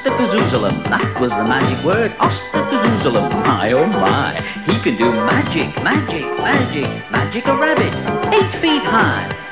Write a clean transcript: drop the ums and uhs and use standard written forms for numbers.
Ostakazoozalem, that was the magic word. Ostakazoozalem, my oh my. He can do magic, magic, magic, magic a rabbit, 8 feet high.